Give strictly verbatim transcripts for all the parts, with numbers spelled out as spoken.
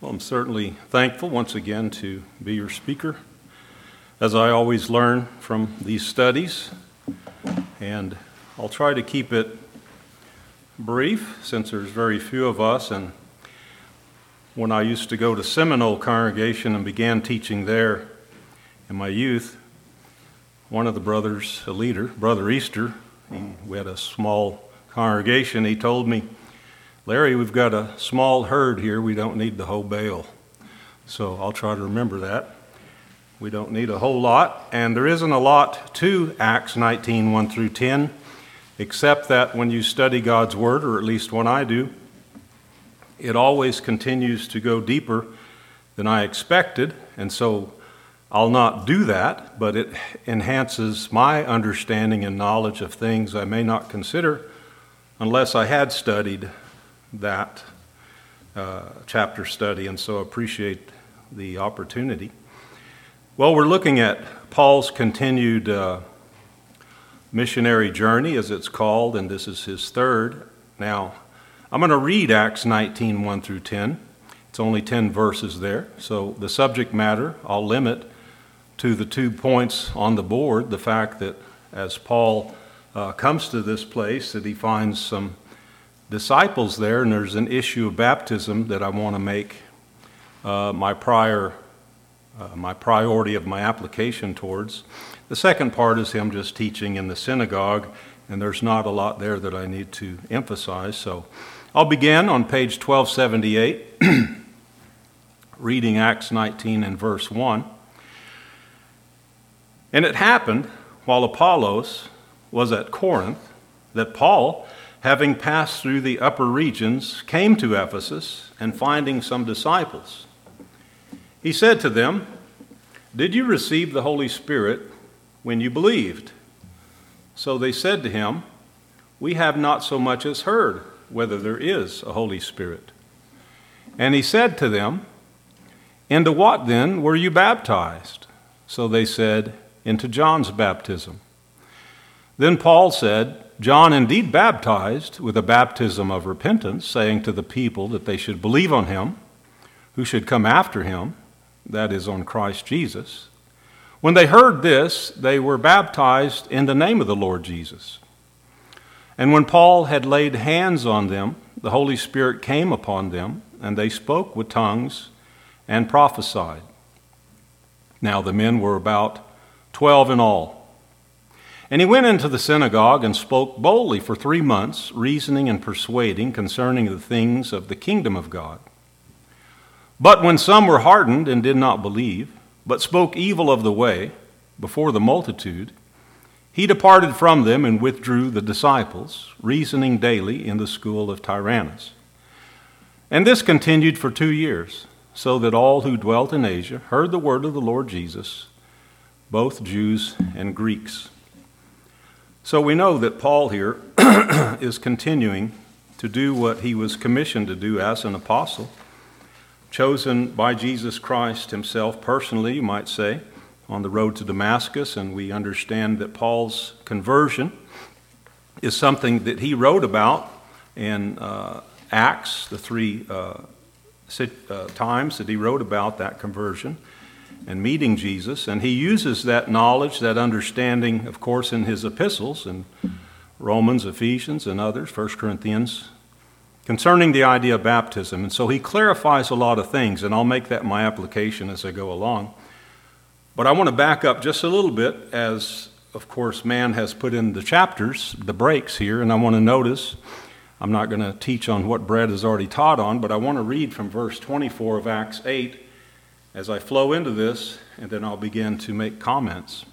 Well, I'm certainly thankful once again to be your speaker, as I always learn from these studies, and I'll try to keep it brief since there's very few of us. And when I used to go to Seminole congregation and began teaching there in my youth, one of the brothers, a leader, Brother Easter, he, we had a small congregation, he told me, "Larry, we've got a small herd here. We don't need the whole bale." So I'll try to remember that. We don't need a whole lot, and there isn't a lot to Acts nineteen, one through ten, except that when you study God's Word, or at least when I do, it always continues to go deeper than I expected, and so I'll not do that, but it enhances my understanding and knowledge of things I may not consider unless I had studied that uh, chapter study, and so appreciate the opportunity. Well, we're looking at Paul's continued uh, missionary journey, as it's called, and this is his third. Now, I'm going to read Acts nineteen, one through ten. It's only ten verses there, so the subject matter I'll limit to the two points on the board, the fact that as Paul uh, comes to this place, that he finds some disciples there, and there's an issue of baptism that I want to make uh, my prior, uh, my priority of my application towards. The second part is him just teaching in the synagogue, and there's not a lot there that I need to emphasize. So I'll begin on page twelve seventy-eight, reading Acts nineteen and verse one. "And it happened, while Apollos was at Corinth, that Paul, having passed through the upper regions, came to Ephesus, and finding some disciples, he said to them, 'Did you receive the Holy Spirit when you believed?' So they said to him, 'We have not so much as heard whether there is a Holy Spirit.' And he said to them, 'Into what then were you baptized?' So they said, 'Into John's baptism.' Then Paul said, 'John indeed baptized with a baptism of repentance, saying to the people that they should believe on him who should come after him, that is, on Christ Jesus. When they heard this, they were baptized in the name of the Lord Jesus. And when Paul had laid hands on them, the Holy Spirit came upon them, and they spoke with tongues and prophesied. Now the men were about twelve in all. And he went into the synagogue and spoke boldly for three months, reasoning and persuading concerning the things of the kingdom of God. But when some were hardened and did not believe, but spoke evil of the way before the multitude, he departed from them and withdrew the disciples, reasoning daily in the school of Tyrannus. And this continued for two years, so that all who dwelt in Asia heard the word of the Lord Jesus, both Jews and Greeks." So we know that Paul here is continuing to do what he was commissioned to do as an apostle, chosen by Jesus Christ himself personally, you might say, on the road to Damascus. And we understand that Paul's conversion is something that he wrote about in uh, Acts, the three uh, uh, times that he wrote about that conversion and meeting Jesus, and he uses that knowledge, that understanding, of course, in his epistles, in Romans, Ephesians, and others, First Corinthians, concerning the idea of baptism. And so he clarifies a lot of things, and I'll make that my application as I go along. But I want to back up just a little bit, as, of course, man has put in the chapters, the breaks here, and I want to notice, I'm not going to teach on what Brett has already taught on, but I want to read from verse twenty-four of Acts eight, as I flow into this, and then I'll begin to make comments.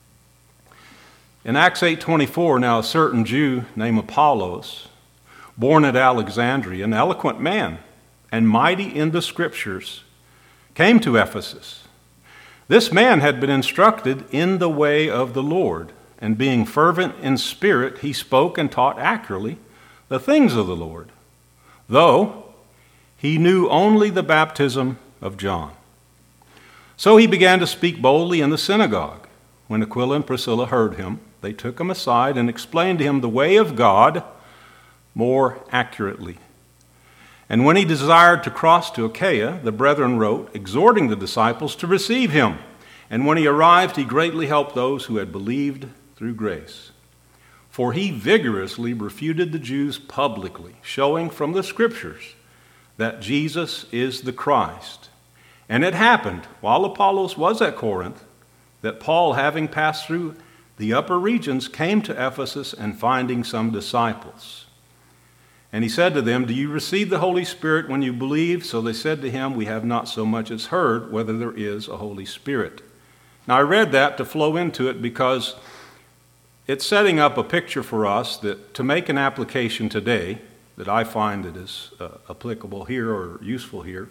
In Acts eight twenty-four, now a certain Jew named Apollos, born at Alexandria, an eloquent man and mighty in the Scriptures, came to Ephesus. This man had been instructed in the way of the Lord, and being fervent in spirit, he spoke and taught accurately the things of the Lord, though he knew only the baptism of John. So he began to speak boldly in the synagogue. When Aquila and Priscilla heard him, they took him aside and explained to him the way of God more accurately. And when he desired to cross to Achaia, the brethren wrote, exhorting the disciples to receive him. And when he arrived, he greatly helped those who had believed through grace. For he vigorously refuted the Jews publicly, showing from the Scriptures that Jesus is the Christ. And it happened, while Apollos was at Corinth, that Paul, having passed through the upper regions, came to Ephesus, and finding some disciples. And he said to them, do you receive the Holy Spirit when you believe? So they said to him, we have not so much as heard whether there is a Holy Spirit. Now I read that to flow into it because it's setting up a picture for us that to make an application today that I find that is uh, applicable here or useful here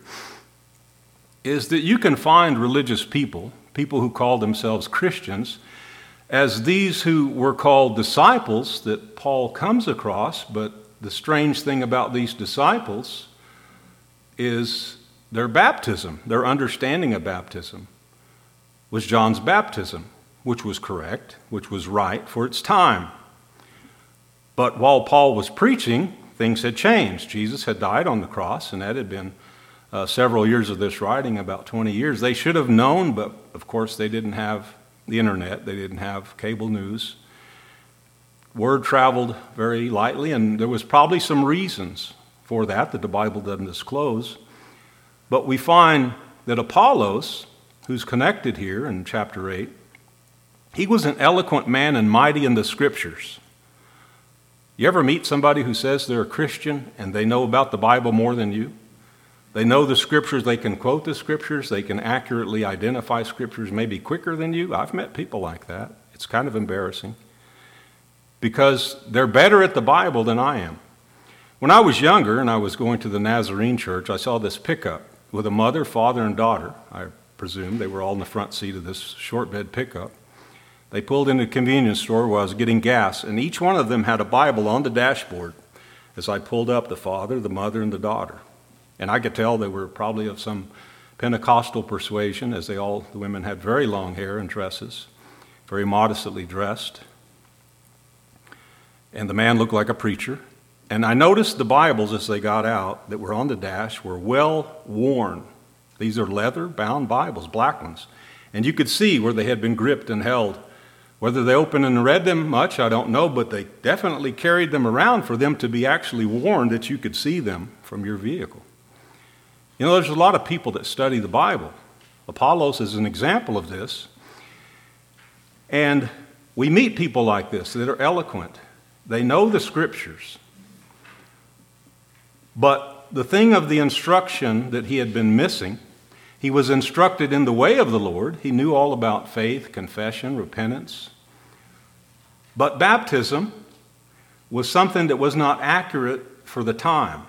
is that you can find religious people, people who call themselves Christians, as these who were called disciples that Paul comes across. But the strange thing about these disciples is their baptism, their understanding of baptism was John's baptism, which was correct, which was right for its time. But while Paul was preaching, things had changed. Jesus had died on the cross, and that had been uh, several years of this writing, about twenty years. They should have known, but of course they didn't have the internet. They didn't have cable news. Word traveled very lightly, and there was probably some reasons for that that the Bible doesn't disclose. But we find that Apollos, who's connected here in chapter eight, he was an eloquent man and mighty in the Scriptures. You ever meet somebody who says they're a Christian and they know about the Bible more than you? They know the Scriptures, they can quote the Scriptures, they can accurately identify Scriptures maybe quicker than you. I've met people like that. It's kind of embarrassing because they're better at the Bible than I am. When I was younger and I was going to the Nazarene church, I saw this pickup with a mother, father, and daughter. I presume they were all in the front seat of this short bed pickup. They pulled into a convenience store where I was getting gas, and each one of them had a Bible on the dashboard as I pulled up, the father, the mother, and the daughter. And I could tell they were probably of some Pentecostal persuasion, as they all, the women had very long hair and dresses, very modestly dressed. And the man looked like a preacher. And I noticed the Bibles as they got out that were on the dash were well worn. These are leather-bound Bibles, black ones. And you could see where they had been gripped and held. Whether they opened and read them much, I don't know, but they definitely carried them around for them to be actually worn that you could see them from your vehicle. You know, there's a lot of people that study the Bible. Apollos is an example of this. And we meet people like this that are eloquent. They know the Scriptures. But the thing of the instruction that he had been missing, he was instructed in the way of the Lord. He knew all about faith, confession, repentance. But baptism was something that was not accurate for the time.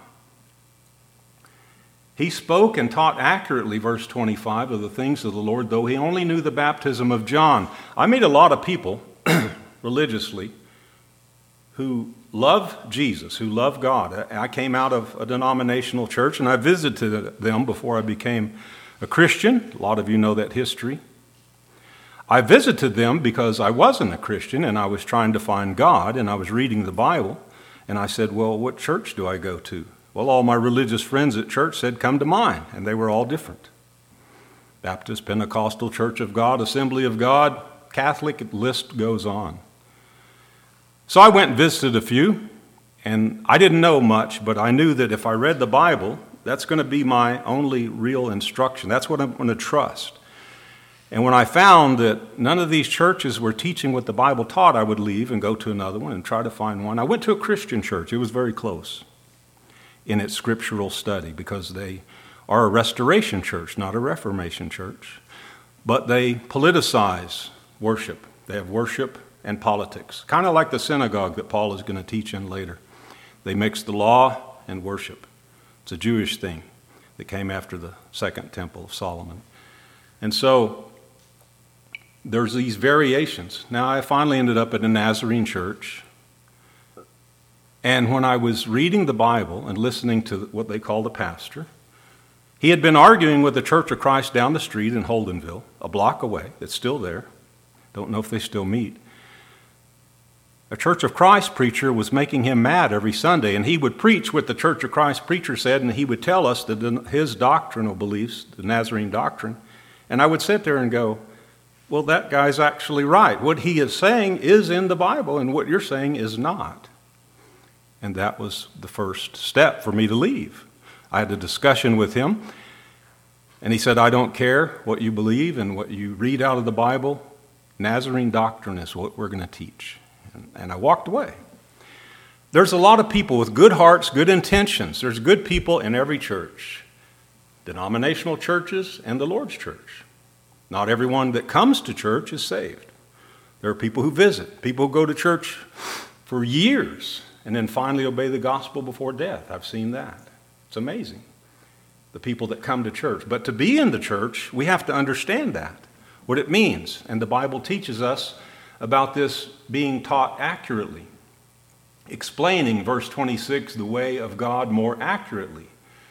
He spoke and taught accurately, verse twenty-five, of the things of the Lord, though he only knew the baptism of John. I meet a lot of people religiously who love Jesus, who love God. I came out of a denominational church, and I visited them before I became a Christian. A lot of you know that history. I visited them because I wasn't a Christian, and I was trying to find God, and I was reading the Bible, and I said, well, what church do I go to? Well, all my religious friends at church said, come to mine, and they were all different. Baptist, Pentecostal, Church of God, Assembly of God, Catholic, list goes on. So I went and visited a few, and I didn't know much, but I knew that if I read the Bible, that's going to be my only real instruction. That's what I'm going to trust. And when I found that none of these churches were teaching what the Bible taught, I would leave and go to another one and try to find one. I went to a Christian church. It was very close in its scriptural study because they are a restoration church, not a Reformation church. But they politicize worship. They have worship and politics, kind of like the synagogue that Paul is going to teach in later. They mix the law and worship. It's a Jewish thing that came after the second temple of Solomon. And so there's these variations. Now I finally ended up at a Nazarene church. And when I was reading the Bible and listening to what they call the pastor, he had been arguing with the Church of Christ down the street in Holdenville, a block away. It's still there. Don't know if they still meet. A Church of Christ preacher was making him mad every Sunday, and he would preach what the Church of Christ preacher said, and he would tell us the, his doctrinal beliefs, the Nazarene doctrine. And I would sit there and go, well, that guy's actually right. What he is saying is in the Bible, and what you're saying is not. And that was the first step for me to leave. I had a discussion with him, and he said, I don't care what you believe and what you read out of the Bible. Nazarene doctrine is what we're going to teach. And I walked away. There's a lot of people with good hearts, good intentions. There's good people in every church, denominational churches and the Lord's church. Not everyone that comes to church is saved. There are people who visit, people who go to church for years and then finally obey the gospel before death. I've seen that. It's amazing, the people that come to church. But to be in the church, we have to understand that, what it means. And the Bible teaches us about this being taught accurately, explaining, verse twenty-six, the way of God more accurately.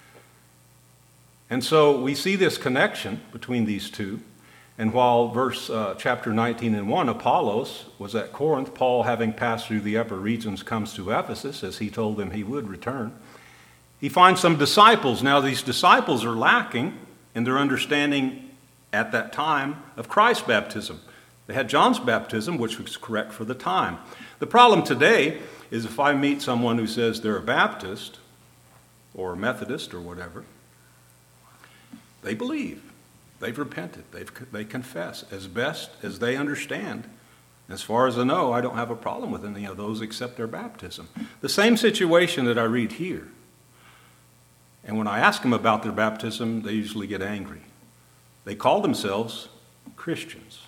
And so we see this connection between these two. And while verse uh, chapter nineteen and one, Apollos was at Corinth, Paul, having passed through the upper regions, comes to Ephesus, as he told them he would return. He finds some disciples. Now these disciples are lacking in their understanding at that time of Christ's baptism. They had John's baptism, which was correct for the time. The problem today is if I meet someone who says they're a Baptist or a Methodist or whatever, they believe. They've repented. They've, they confess as best as they understand. As far as I know, I don't have a problem with any of those except their baptism. The same situation that I read here. And when I ask them about their baptism, they usually get angry. They call themselves Christians.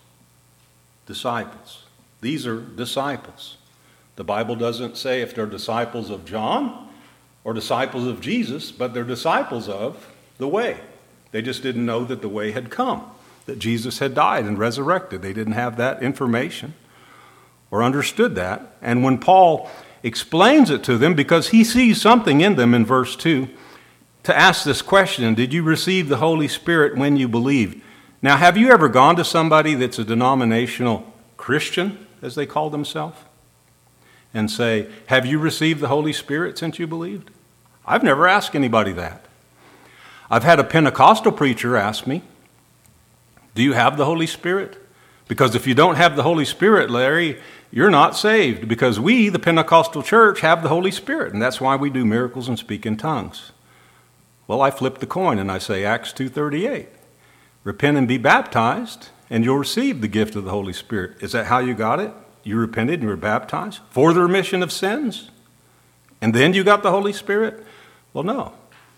Disciples. These are disciples. The Bible doesn't say if they're disciples of John or disciples of Jesus, but they're disciples of the way. They just didn't know that the way had come, that Jesus had died and resurrected. They didn't have that information or understood that. And when Paul explains it to them, because he sees something in them in verse two, to ask this question, did you receive the Holy Spirit when you believed? Now, have you ever gone to somebody that's a denominational Christian, as they call themselves, and say, have you received the Holy Spirit since you believed? I've never asked anybody that. I've had a Pentecostal preacher ask me, do you have the Holy Spirit? Because if you don't have the Holy Spirit, Larry, you're not saved. Because we, the Pentecostal church, have the Holy Spirit, and that's why we do miracles and speak in tongues. Well, I flip the coin and I say Acts two thirty-eight. Repent and be baptized, and you'll receive the gift of the Holy Spirit. Is that how you got it? You repented and you were baptized for the remission of sins? And then you got the Holy Spirit? Well, no.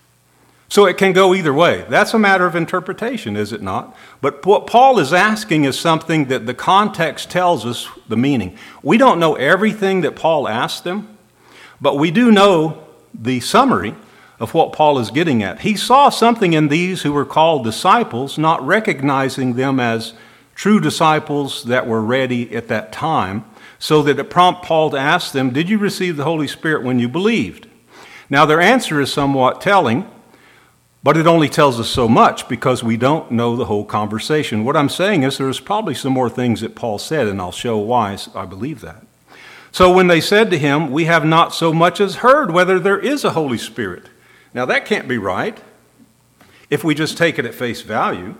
So it can go either way. That's a matter of interpretation, is it not? But what Paul is asking is something that the context tells us the meaning. We don't know everything that Paul asked them, but we do know the summary of what Paul is getting at. He saw something in these who were called disciples, not recognizing them as true disciples that were ready at that time, so that it prompted Paul to ask them, did you receive the Holy Spirit when you believed? Now their answer is somewhat telling, but it only tells us so much because we don't know the whole conversation. What I'm saying is there's probably some more things that Paul said, and I'll show why I believe that. So when they said to him, we have not so much as heard whether there is a Holy Spirit. Now that can't be right if we just take it at face value,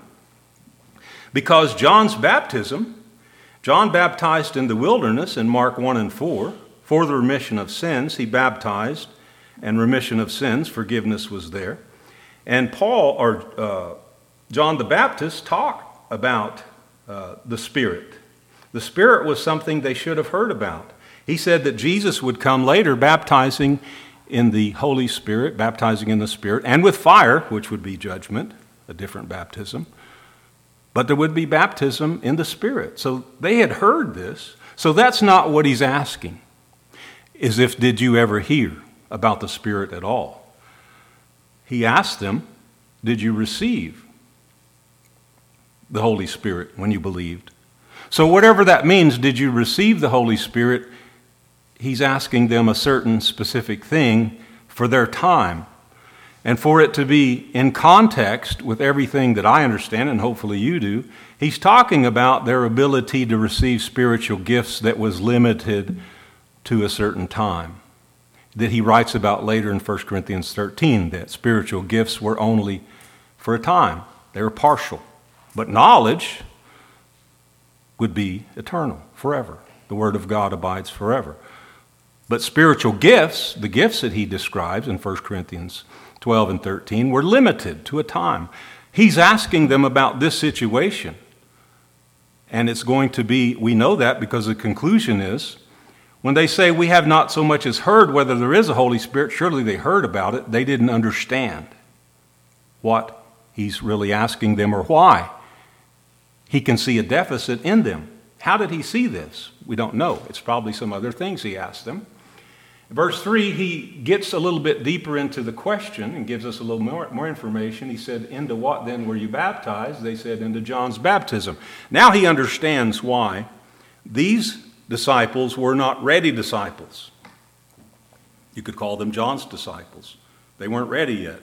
because John's baptism, John baptized in the wilderness in Mark one and four for the remission of sins. He baptized, and remission of sins, forgiveness was there. And Paul, or uh, John the Baptist, talked about uh, the Spirit. The Spirit was something they should have heard about. He said that Jesus would come later baptizing in the Holy Spirit, baptizing in the Spirit, and with fire, which would be judgment, a different baptism. But there would be baptism in the Spirit. So they had heard this. So that's not what he's asking, is if did you ever hear about the Spirit at all? He asked them, did you receive the Holy Spirit when you believed? So whatever that means, did you receive the Holy Spirit? He's asking them a certain specific thing for their time. And for it to be in context with everything that I understand, and hopefully you do, he's talking about their ability to receive spiritual gifts that was limited to a certain time that he writes about later in First Corinthians thirteen, that spiritual gifts were only for a time. They were partial. But knowledge would be eternal, forever. The Word of God abides forever. But spiritual gifts, the gifts that he describes in First Corinthians twelve and thirteen, were limited to a time. He's asking them about this situation. And it's going to be, we know that because the conclusion is, when they say we have not so much as heard whether there is a Holy Spirit, surely they heard about it. They didn't understand what he's really asking them or why. He can see a deficit in them. How did he see this? We don't know. It's probably some other things he asked them. In verse three, he gets a little bit deeper into the question and gives us a little more, more information. He said, into what then were you baptized? They said, into John's baptism. Now he understands why these disciples were not ready disciples. You could call them John's disciples. They weren't ready yet.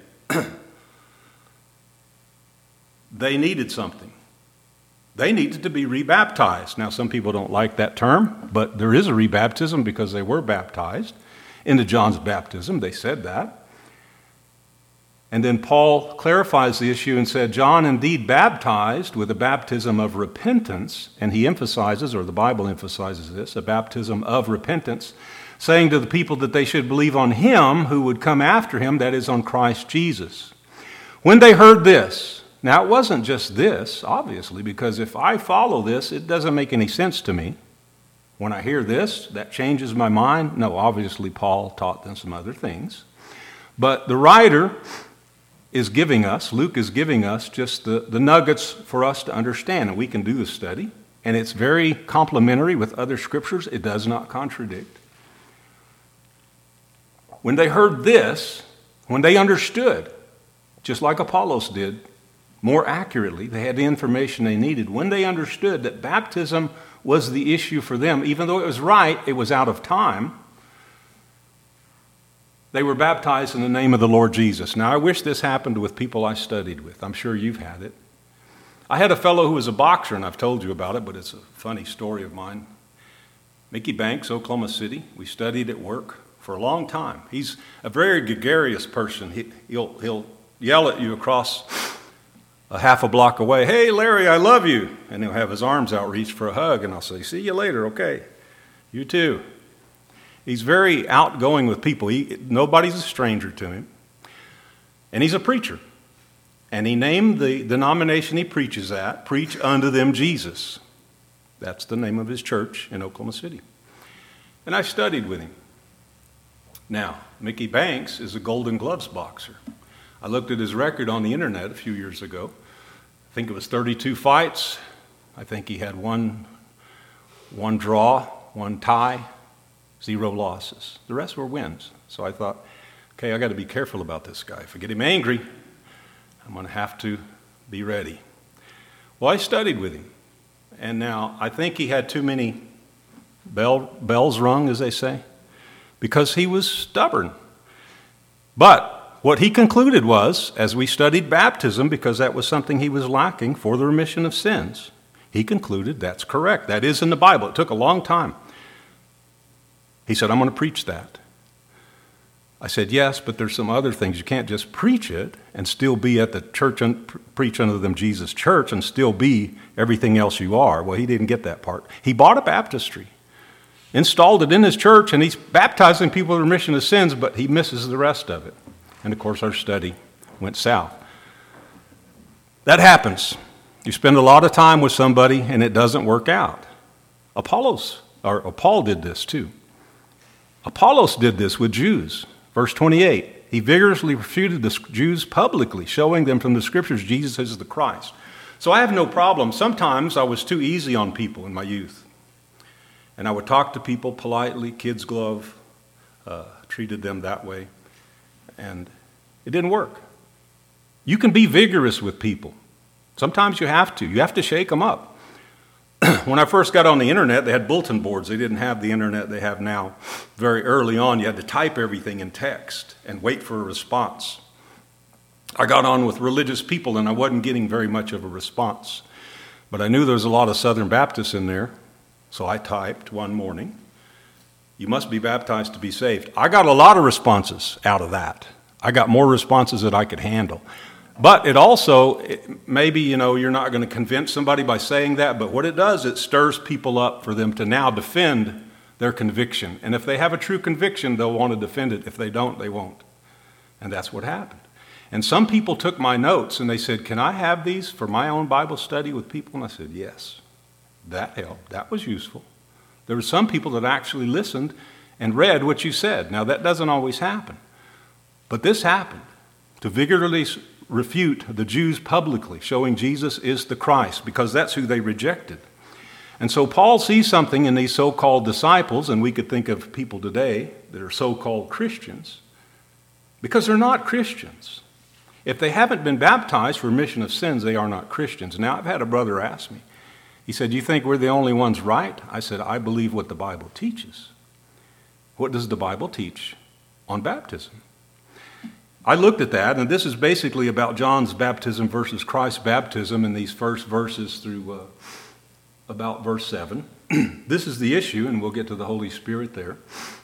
They needed something. They needed to be rebaptized. Now, some people don't like that term, but there is a rebaptism because they were baptized into John's baptism. They said that. And then Paul clarifies the issue and said, John indeed baptized with a baptism of repentance, and he emphasizes, or the Bible emphasizes this, a baptism of repentance, saying to the people that they should believe on him who would come after him, that is, on Christ Jesus. When they heard this, now, it wasn't just this, obviously, because if I follow this, it doesn't make any sense to me. When I hear this, that changes my mind. No, obviously, Paul taught them some other things. But the writer is giving us, Luke is giving us just the, the nuggets for us to understand. And we can do the study. And it's very complementary with other scriptures. It does not contradict. When they heard this, when they understood, just like Apollos did, more accurately, they had the information they needed. When they understood that baptism was the issue for them, even though it was right, it was out of time, they were baptized in the name of the Lord Jesus. Now, I wish this happened with people I studied with. I'm sure you've had it. I had a fellow who was a boxer, and I've told you about it, but it's a funny story of mine. Mickey Banks, Oklahoma City. We studied at work for a long time. He's a very gregarious person. He, he'll, he'll yell at you across a half a block away, hey, Larry, I love you. And he'll have his arms outreached for a hug, and I'll say, see you later, okay. You too. He's very outgoing with people. He, nobody's a stranger to him. And he's a preacher. And he named the denomination he preaches at, Preach Unto Them Jesus. That's the name of his church in Oklahoma City. And I studied with him. Now, Mickey Banks is a Golden Gloves boxer. I looked at his record on the internet a few years ago. I think it was thirty-two fights. I think he had one, one draw, one tie, zero losses. The rest were wins. So I thought, okay, I got to be careful about this guy. If I get him angry, I'm going to have to be ready. Well, I studied with him. And now I think he had too many bell, bells rung, as they say, because he was stubborn. But what he concluded was, as we studied baptism, because that was something he was lacking for the remission of sins, he concluded that's correct. That is in the Bible. It took a long time. He said, I'm going to preach that. I said, yes, but there's some other things. You can't just preach it and still be at the church, and preach unto them Jesus church, and still be everything else you are. Well, he didn't get that part. He bought a baptistry, installed it in his church, and he's baptizing people in the remission of sins, but he misses the rest of it. And, of course, our study went south. That happens. You spend a lot of time with somebody, and it doesn't work out. Apollos, or Paul did this too. Apollos did this with Jews. Verse twenty-eight, he vigorously refuted the Jews publicly, showing them from the Scriptures Jesus is the Christ. So I have no problem. Sometimes I was too easy on people in my youth. And I would talk to people politely, kid's glove, uh, treated them that way. And it didn't work. You can be vigorous with people. Sometimes you have to. You have to shake them up. When I first got on the internet, they had bulletin boards. They didn't have the internet they have now. Very early on, you had to type everything in text and wait for a response. I got on with religious people, and I wasn't getting very much of a response. But I knew there was a lot of Southern Baptists in there, so I typed one morning, You must be baptized to be saved. I got a lot of responses out of that. I got more responses that I could handle. But it also, it, maybe, you know, you're not going to convince somebody by saying that, but what it does, it stirs people up for them to now defend their conviction. And if they have a true conviction, they'll want to defend it. If they don't, they won't. And that's what happened. And some people took my notes and they said, can I have these for my own Bible study with people? And I said, yes. That helped. That was useful. There were some people that actually listened and read what you said. Now, that doesn't always happen. But this happened to vigorously refute the Jews publicly, showing Jesus is the Christ, because that's who they rejected. And so Paul sees something in these so-called disciples, and we could think of people today that are so-called Christians, because they're not Christians. If they haven't been baptized for remission of sins, they are not Christians. Now, I've had a brother ask me, he said, you think we're the only ones right? I said, I believe what the Bible teaches. What does the Bible teach on baptism? I looked at that, and this is basically about John's baptism versus Christ's baptism in these first verses through uh, about verse seven. This is the issue, and we'll get to the Holy Spirit there.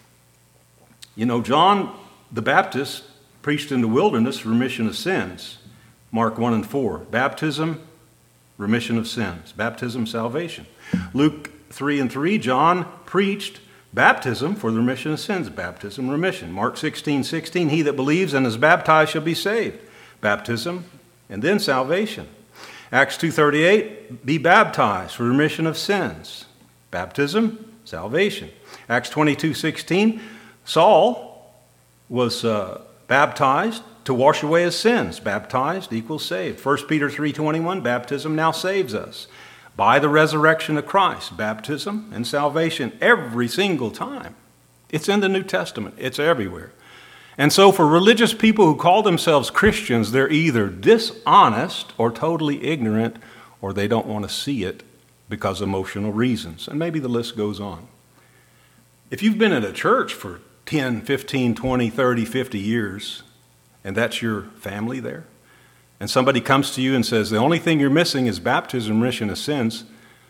You know, John the Baptist preached in the wilderness remission of sins, Mark one and four. Baptism, remission of sins. Baptism, salvation. Luke three and three, John preached baptism for the remission of sins. Baptism, remission. Mark sixteen, sixteen, he that believes and is baptized shall be saved. Baptism, and then salvation. Acts two thirty-eight, be baptized for remission of sins. Baptism, salvation. Acts twenty-two, sixteen, Saul was uh, baptized to wash away his sins. Baptized equals saved. First Peter three twenty-one, baptism now saves us. By the resurrection of Christ, baptism and salvation every single time. It's in the New Testament. It's everywhere. And so for religious people who call themselves Christians, they're either dishonest or totally ignorant, or they don't want to see it because of emotional reasons. And maybe the list goes on. If you've been at a church for ten, fifteen, twenty, thirty, fifty years, and that's your family there, and somebody comes to you and says, the only thing you're missing is baptism, remission of sins,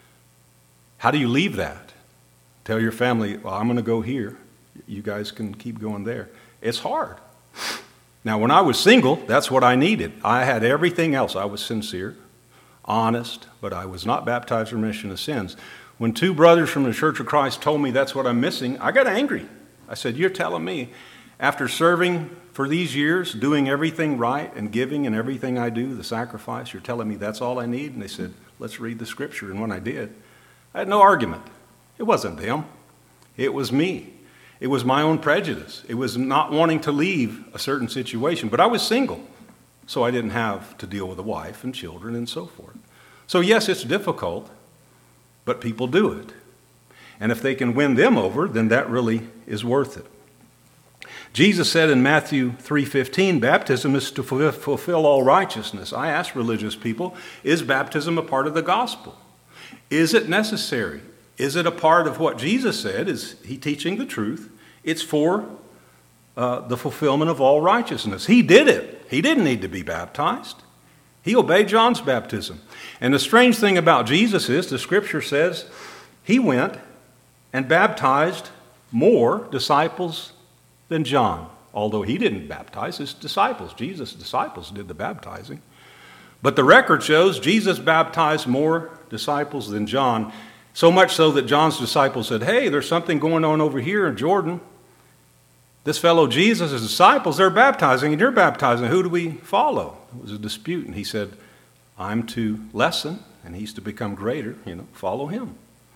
how do you leave that? Tell your family, well, I'm going to go here. You guys can keep going there. It's hard. Now, when I was single, that's what I needed. I had everything else. I was sincere, honest, but I was not baptized for remission of sins. When two brothers from the Church of Christ told me that's what I'm missing, I got angry. I said, you're telling me, after serving for these years, doing everything right and giving and everything I do, the sacrifice, you're telling me that's all I need? And they said, let's read the scripture. And when I did, I had no argument. It wasn't them. It was me. It was my own prejudice. It was not wanting to leave a certain situation. But I was single, so I didn't have to deal with a wife and children and so forth. So yes, it's difficult, but people do it. And if they can win them over, then that really is worth it. Jesus said in Matthew three fifteen, baptism is to fulfill all righteousness. I ask religious people, is baptism a part of the gospel? Is it necessary? Is it a part of what Jesus said? Is he teaching the truth? It's for uh, the fulfillment of all righteousness. He did it. He didn't need to be baptized. He obeyed John's baptism. And the strange thing about Jesus is the scripture says he went and baptized more disciples than John, although he didn't baptize his disciples. Jesus' disciples did the baptizing. But the record shows Jesus baptized more disciples than John, so much so that John's disciples said, hey, there's something going on over here in Jordan. This fellow Jesus' disciples, they're baptizing and you're baptizing. Who do we follow? It was a dispute, and he said, I'm to lessen and he's to become greater. You know, follow him.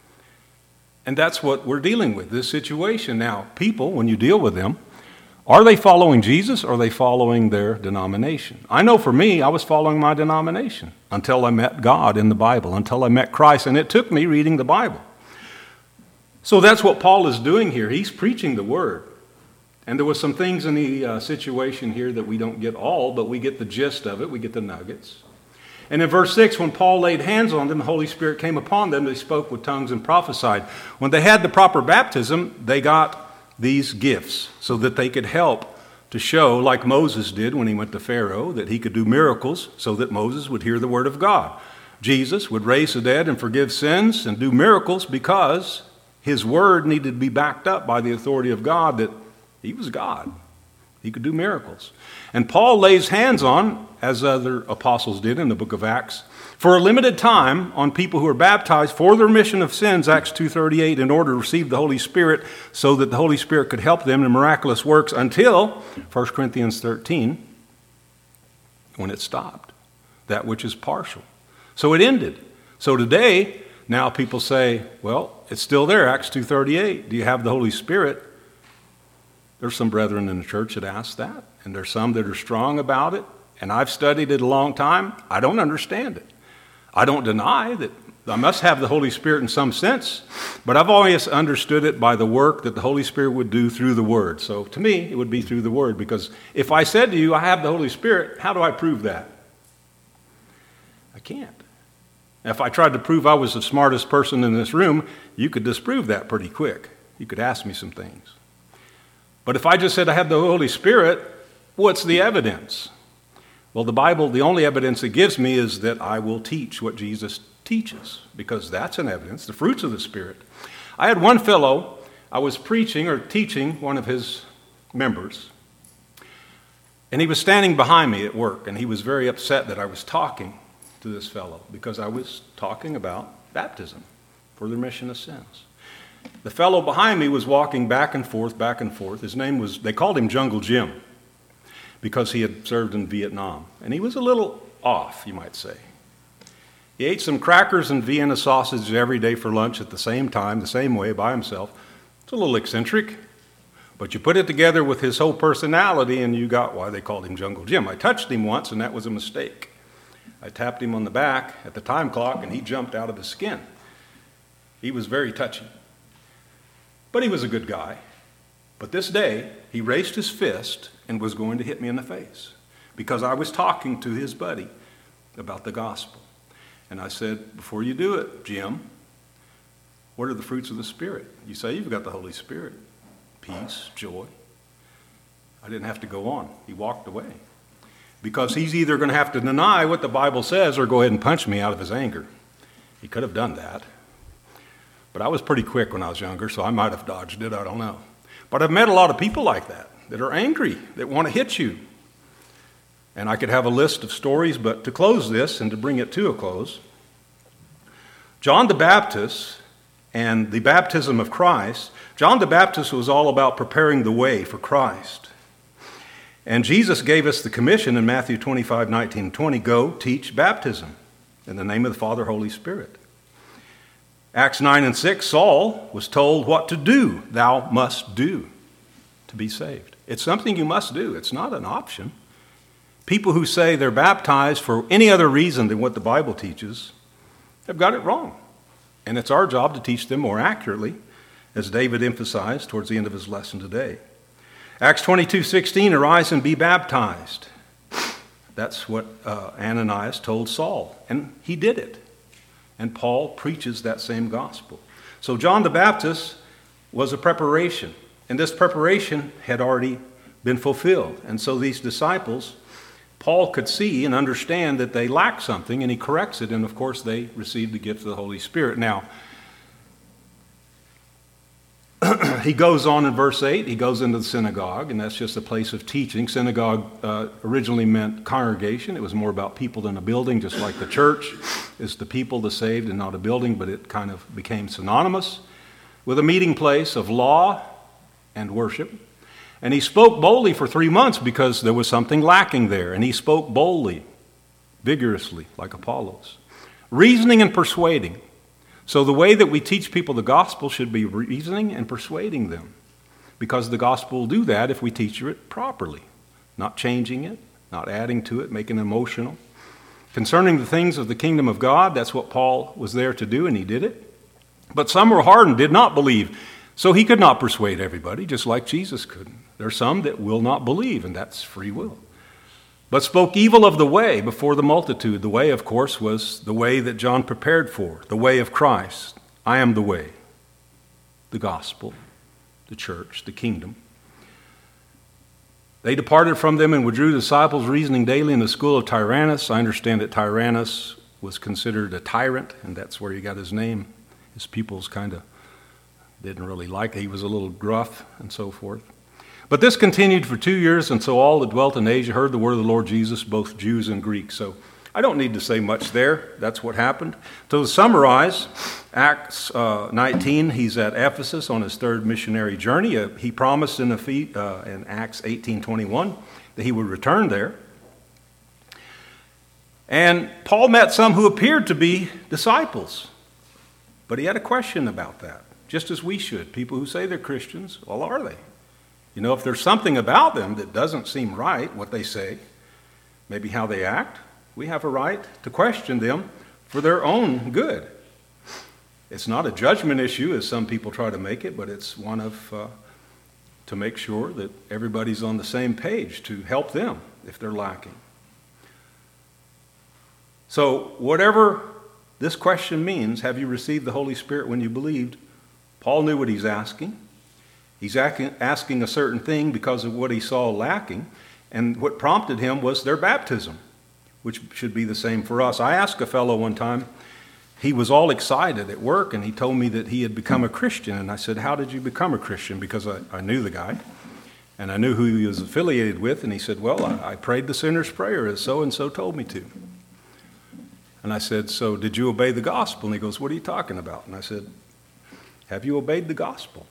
And that's what we're dealing with, this situation. Now, people, when you deal with them, are they following Jesus or are they following their denomination? I know for me, I was following my denomination until I met God in the Bible, until I met Christ, and it took me reading the Bible. So that's what Paul is doing here. He's preaching the word. And there were some things in the uh, situation here that we don't get all, but we get the gist of it. We get the nuggets. And in verse six, when Paul laid hands on them, the Holy Spirit came upon them. They spoke with tongues and prophesied. When they had the proper baptism, they got these gifts so that they could help to show, like Moses did when he went to Pharaoh, that he could do miracles so that Moses would hear the word of God. Jesus would raise the dead and forgive sins and do miracles because his word needed to be backed up by the authority of God, that he was God. He could do miracles. And Paul lays hands on, as other apostles did in the book of Acts, for a limited time on people who are baptized for the remission of sins, Acts two thirty-eight, in order to receive the Holy Spirit so that the Holy Spirit could help them in miraculous works until First Corinthians thirteen, when it stopped, that which is partial. So it ended. So today, now people say, well, it's still there, Acts two thirty-eight. Do you have the Holy Spirit? There's some brethren in the church that ask that, and there's some that are strong about it, and I've studied it a long time. I don't understand it. I don't deny that I must have the Holy Spirit in some sense, but I've always understood it by the work that the Holy Spirit would do through the Word. So to me, it would be through the Word, because if I said to you, I have the Holy Spirit, how do I prove that? I can't. If I tried to prove I was the smartest person in this room, you could disprove that pretty quick. You could ask me some things. But if I just said I have the Holy Spirit, what's the evidence? Well, the Bible, the only evidence it gives me is that I will teach what Jesus teaches, because that's an evidence, the fruits of the Spirit. I had one fellow, I was preaching or teaching one of his members, and he was standing behind me at work, and he was very upset that I was talking to this fellow, because I was talking about baptism for the remission of sins. The fellow behind me was walking back and forth, back and forth. His name was, they called him Jungle Jim, because he had served in Vietnam. And he was a little off, you might say. He ate some crackers and Vienna sausage every day for lunch at the same time, the same way, by himself. It's a little eccentric, but you put it together with his whole personality and you got why they called him Jungle Jim. I touched him once and that was a mistake. I tapped him on the back at the time clock and he jumped out of his skin. He was very touchy. But he was a good guy. But this day, he raised his fist and was going to hit me in the face because I was talking to his buddy about the gospel. And I said, before you do it, Jim, what are the fruits of the Spirit? You say you've got the Holy Spirit. Peace, joy. I didn't have to go on. He walked away. Because he's either going to have to deny what the Bible says or go ahead and punch me out of his anger. He could have done that. But I was pretty quick when I was younger, so I might have dodged it, I don't know. But I've met a lot of people like that, that are angry, that want to hit you. And I could have a list of stories, but to close this and to bring it to a close, John the Baptist and the baptism of Christ, John the Baptist was all about preparing the way for Christ. And Jesus gave us the commission in Matthew twenty-five, nineteen, and twenty, go teach baptism in the name of the Father, Holy Spirit. Acts nine and six, Saul was told what to do. Thou must do to be saved. It's something you must do. It's not an option. People who say they're baptized for any other reason than what the Bible teaches have got it wrong. And it's our job to teach them more accurately, as David emphasized towards the end of his lesson today. Acts twenty-two, sixteen, arise and be baptized. That's what uh, Ananias told Saul, and he did it. And Paul preaches that same gospel. So John the Baptist was a preparation, and this preparation had already been fulfilled. And so these disciples, Paul could see and understand that they lacked something, and he corrects it, and of course they received the gift of the Holy Spirit. Now, he goes on in verse eight, he goes into the synagogue, and that's just a place of teaching. Synagogue uh, originally meant congregation. It was more about people than a building, just like the church is the people, the saved, and not a building, but it kind of became synonymous with a meeting place of law and worship. And he spoke boldly for three months because there was something lacking there, and he spoke boldly, vigorously, like Apollos, reasoning and persuading. So the way that we teach people the gospel should be reasoning and persuading them, because the gospel will do that if we teach it properly, not changing it, not adding to it, making it emotional. Concerning the things of the kingdom of God, that's what Paul was there to do, and he did it. But some were hardened, did not believe, so he could not persuade everybody, just like Jesus couldn't. There are some that will not believe, and that's free will. But spoke evil of the way before the multitude. The way, of course, was the way that John prepared for, the way of Christ. I am the way, the gospel, the church, the kingdom. They departed from them and withdrew the disciples, reasoning daily in the school of Tyrannus. I understand that Tyrannus was considered a tyrant, and that's where he got his name. His pupils kind of Didn't really like it. He was a little gruff and so forth. But this continued for two years, and so all that dwelt in Asia heard the word of the Lord Jesus, both Jews and Greeks. So I don't need to say much there. That's what happened. To summarize, Acts uh, nineteen, he's at Ephesus on his third missionary journey. Uh, he promised in, Ephes- uh, in Acts eighteen twenty-one that he would return there. And Paul met some who appeared to be disciples, but he had a question about that, just as we should. People who say they're Christians, well, are they? You know, if there's something about them that doesn't seem right, what they say, maybe how they act, we have a right to question them for their own good. It's not a judgment issue, as some people try to make it, but it's one of uh, to make sure that everybody's on the same page to help them if they're lacking. So whatever this question means, have you received the Holy Spirit when you believed? Paul knew what he's asking. He's asking a certain thing because of what he saw lacking, and what prompted him was their baptism, which should be the same for us. I asked a fellow one time, he was all excited at work, and he told me that he had become a Christian, and I said, how did you become a Christian? Because I, I knew the guy, and I knew who he was affiliated with, and he said, well, I, I prayed the sinner's prayer as so-and-so told me to. And I said, so did you obey the gospel? And he goes, what are you talking about? And I said, have you obeyed the gospel?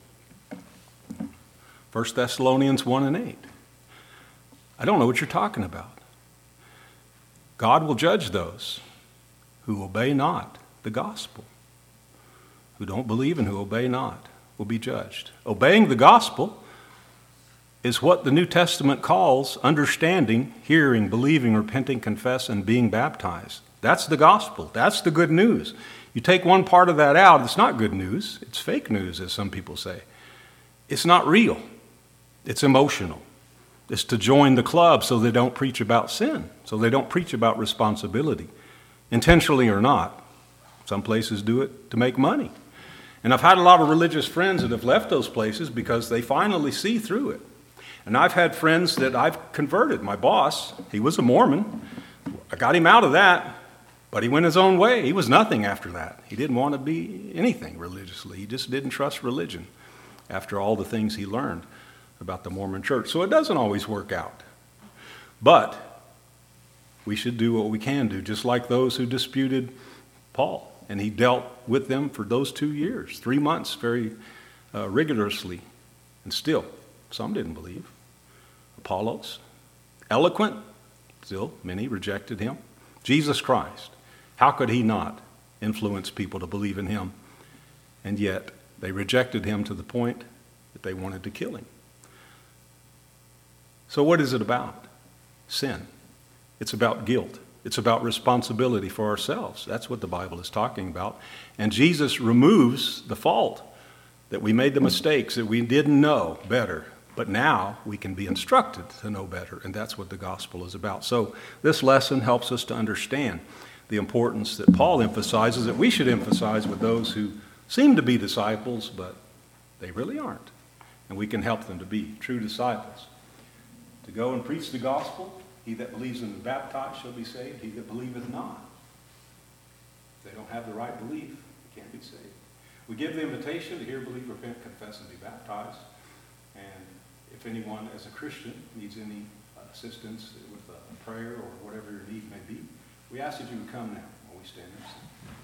First Thessalonians one and eight. I don't know what you're talking about. God will judge those who obey not the gospel, who don't believe and who obey not will be judged. Obeying the gospel is what the New Testament calls understanding, hearing, believing, repenting, confess, and being baptized. That's the gospel. That's the good news. You take one part of that out, it's not good news. It's fake news, as some people say. It's not real. It's emotional. It's to join the club so they don't preach about sin, so they don't preach about responsibility, intentionally or not. Some places do it to make money. And I've had a lot of religious friends that have left those places because they finally see through it. And I've had friends that I've converted. My boss, he was a Mormon. I got him out of that. But he went his own way. He was nothing after that. He didn't want to be anything religiously. He just didn't trust religion after all the things he learned about the Mormon church. So it doesn't always work out. But we should do what we can do, just like those who disputed Paul. And he dealt with them for those two years, three months, very uh, rigorously. And still, some didn't believe. Apollos, eloquent, still many rejected him. Jesus Christ. How could he not influence people to believe in him? And yet they rejected him to the point that they wanted to kill him. So what is it about? Sin. It's about guilt. It's about responsibility for ourselves. That's what the Bible is talking about. And Jesus removes the fault, that we made the mistakes, that we didn't know better. But now we can be instructed to know better, and that's what the gospel is about. So this lesson helps us to understand the importance that Paul emphasizes, that we should emphasize with those who seem to be disciples, but they really aren't. And we can help them to be true disciples. To go and preach the gospel, he that believes and is baptized shall be saved, he that believeth not. If they don't have the right belief, they can't be saved. We give the invitation to hear, believe, repent, confess, and be baptized. And if anyone as a Christian needs any assistance with a prayer or whatever your need may be, we ask that you would come now while we stand and sing.